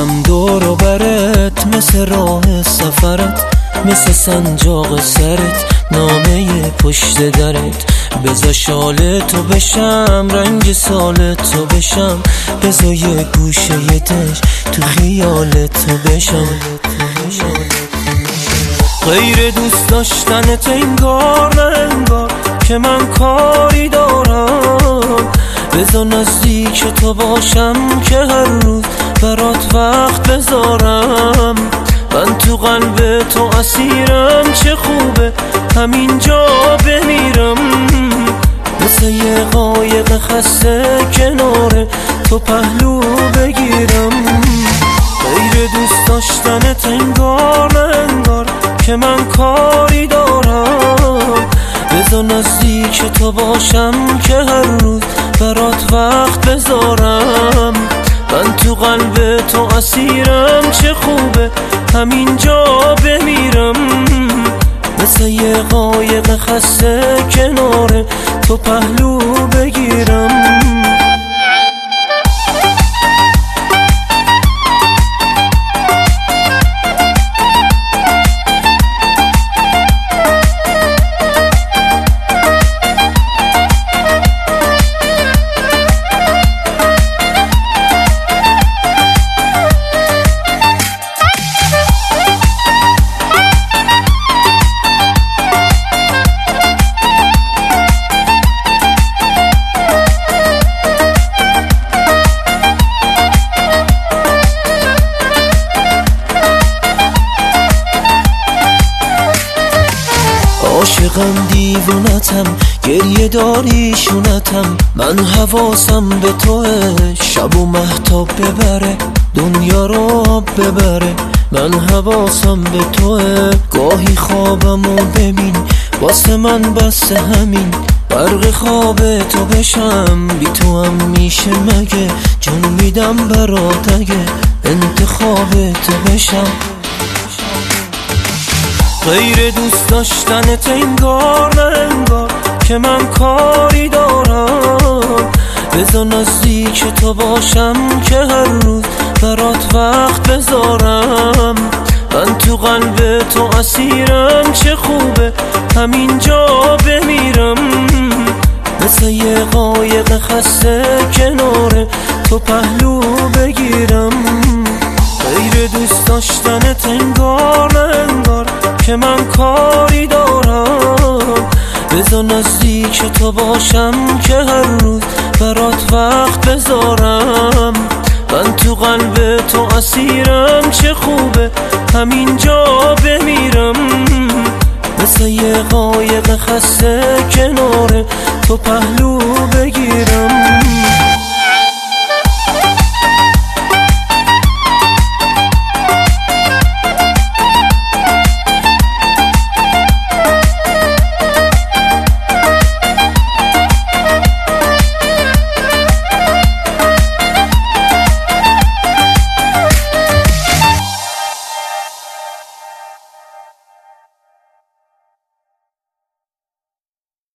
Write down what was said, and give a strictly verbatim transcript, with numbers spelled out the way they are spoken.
میرم دور و برت، مثل راه سفرت، مثل سنجاق سرت، نامه پشت درت. بذار شال تو بشم، رنگ سال تو بشم، بذار یه گوشه یه دش تو خیال تو بشم. غیر دوست داشتنت انگار نه انگار که من کاری دارم. بذار نزدیک تو باشم که هر روز برات وقت بذارم. من تو قلب تو اسیرم، چه خوبه همینجا بمیرم. مثل یه قایق خسته کنار تو پهلو بگیرم. غیر دوست داشتنت انگار نه انگار که من کاری دارم. بذار نزدیک تو باشم که هر روز برات وقت بذارم. من تو قلب تو اسیرم، چه خوبه همینجا بمیرم. مثل یه قایق خسته کنار تو پهلو بگیرم. عاشقم دیوونتم، گریه داری شونتم. من حواسم به توه، شب و مهتاب ببره، دنیا رو آب ببره. من حواسم به توه، گاهی خوابمو ببین، واسه من بس همین. برق خواب تو بشم، بی تو هم میشه مگه؟ جون میدم برات اگه انتخاب تو بشم. غیر دوست داشتنت انگار نه انگار که من کاری دارم. بذار نزدیک تو باشم که هر روز برات وقت بذارم. من تو قلب تو اسیرم، چه خوبه همینجا بمیرم. مثل یه قایق خسته کنار تو پهلو بگیرم. غیر دوست داشتنت انگار نه انگار که من کاری دارم. بذار نزدیک تو باشم که هر روز برات وقت بذارم. من تو قلب تو اسیرم، چه خوبه همینجا بمیرم. مثل یه قایق خسته کنار تو پهلو بگیرم.